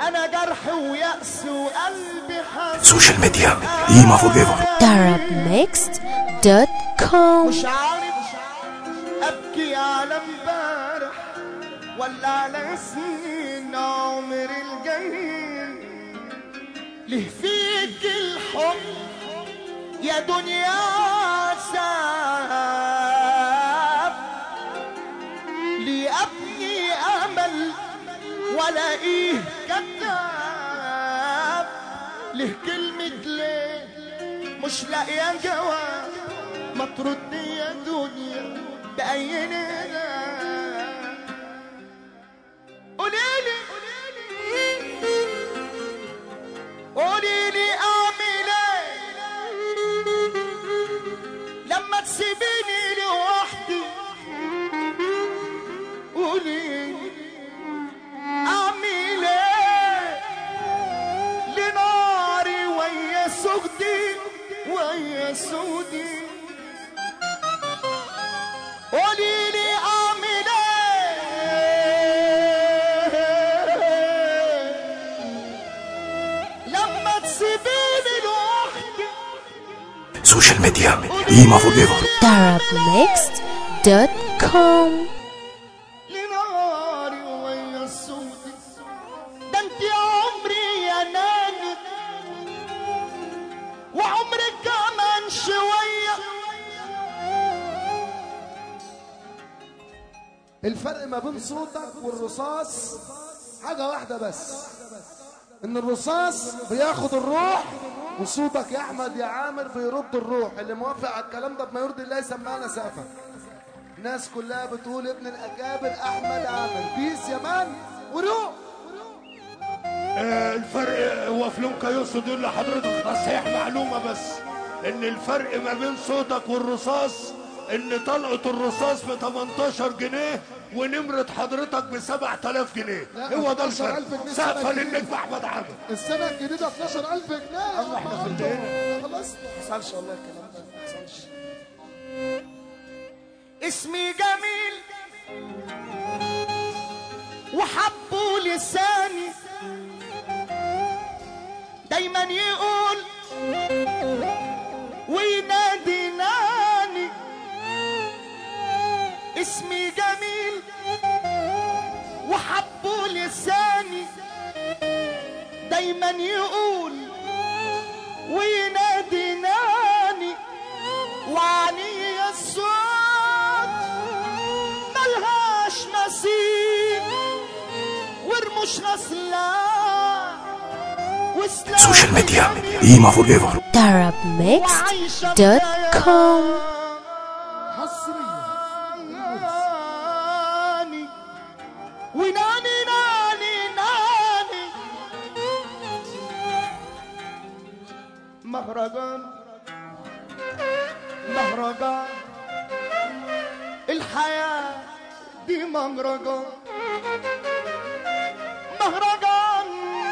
انا جرح ويأس وقلبي حزين. سوشيال ميديا إيما فور ايفر. arabmixed.com. مش عارف ابكي على امبارح ولا على سنين عمري الجايين. ليه فيك الحب يا دنيا ساب؟ ليه ابني امل والاقيه كذاب؟ ليه كلمة ليه مش لاقيه جواب؟ ما تردي يا دنيا بأي ندى. قوليلي قوليلي اعمل ايه لما تسيبيني لوحدي؟ قوليلي اعمل ايه لناري ويا سودي ويا سودي؟ قوليلي اعمل ايه لما تسيبيني لوحدي؟ سوشيال ميديا إيما فور ايفر. arabmixed.com. لناري ويا سودي. ده انت عمري يا ناني وعمرك كمان شويه. الفرق ما بين صوتك والرصاص حاجة واحدة بس، ان الرصاص بياخد الروح وصوتك يا احمد يا عامر بيرد الروح. اللي موافق على الكلام ده بما يرضي الله يسمعنا سقفا. الناس كلها بتقول ابن الاكابر احمد عامر بيس يا مان وروح. الفرق هو فلونكا يقصد يقول لحضرتك تصحيح معلومة بس، ان الفرق ما بين صوتك والرصاص ان طلقة الرصاص ب 18 جنيه ونمرة حضرتك ب 7000 جنيه. هو ده الفرق. سقفا للنجم احمد عامر. السنة الجديدة 12000 جنيه. الله احنا في الليل خلاص ما حصلش والله الكلام ده ما حصلش. اسمي جميل وحبوا لساني دايما يقول وينادي ناني. اسمي جميل وحبوا لساني دايما يقول وينادي ناني. وعني الصوت ملهاش نصيب ورموش غسلان وسلام. سوشيال ميديا إيما فور ايفر. arabmixed.com. حصريا وناني ناني ناني مهرجان مهرجان الحياة دي مهرجان مهرجان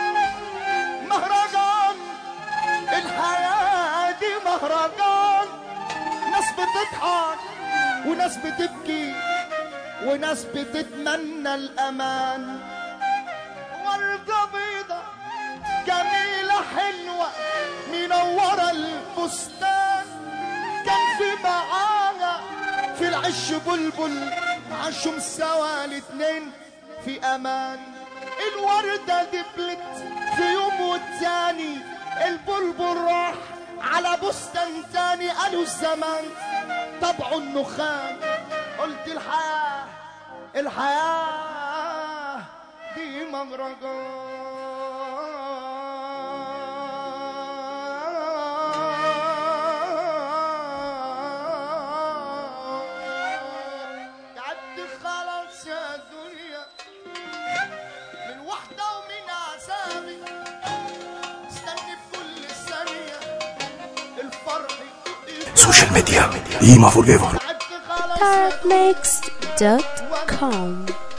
مهرجان الحياة دي مهرجان. ناس بتضحك وناس بتبكي وناس بتتمنى الأمان. وردة بيضة جميلة حلوة منورة البستان كان في معاها في العش بلبل عاشوا سوا الاتنين في أمان. الوردة دبلت في يوم والتاني البلبل راح على بستان تاني. قالوا الزمان طبعه النخان. قلت الحياة الحياة دي مهرجان. تعبت خلاص يا دنيا من وحدة ومن عذابي. استني بكل ثانية الفرح سوشيال ميديا إيما فور ايفر. arabmixed.com.